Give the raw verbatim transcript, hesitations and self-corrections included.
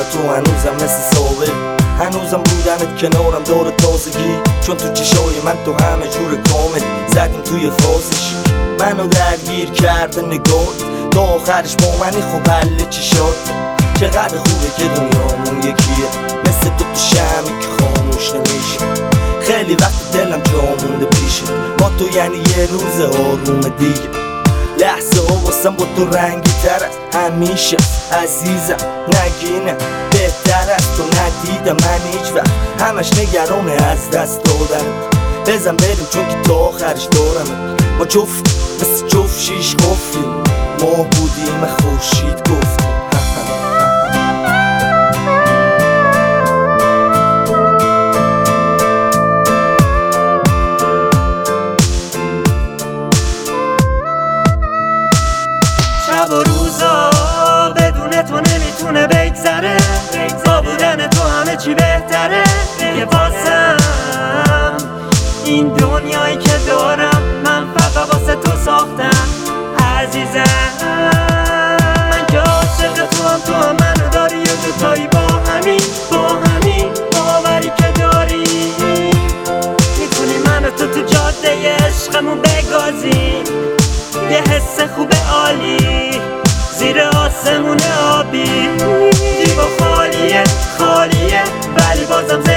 تو هنوزم مثل سابق، هنوزم بودنت کنارم داره تازگی، چون تو چشای من تو همه جور کامل زدیم توی فازش. منو درگیر کرده نگات تا آخرش با منی، خب حل چی شد؟ چقدر خوبه که دنیامون یکیه، مثل دو تا شمعی که خاموش نمیشه. خیلی وقت دلم جا مونده پیشه، با تو یعنی یه روز آروم دیگه. لحظه ها واسم با تو رنگی تر است همیشه عزیزم، نگینه بهتر است تو ندیدم من هیچ وقت، همش نگرانه از دست دادن. بزن بریم چون که تا آخرش دارم، ما جفت مثل جفت شیش قفلیم، ما بودیم خورشید گفتیم. شب و روزا بدون تو نمیتونه بگذره، با بودن تو همه چی بهتره دیگه. واسم این دنیایی که دارم من فقط واسه تو ساختم عزیزم. من که عاشق تو هم، تو هم منو داری، یه دوتایی با همین با همین باوری که داری میتونی منو تو تو جاده عشقمون بگازی. یه حس خوب عالی زیر آسمون آبی، جیب خالیه خالیه ولی بازم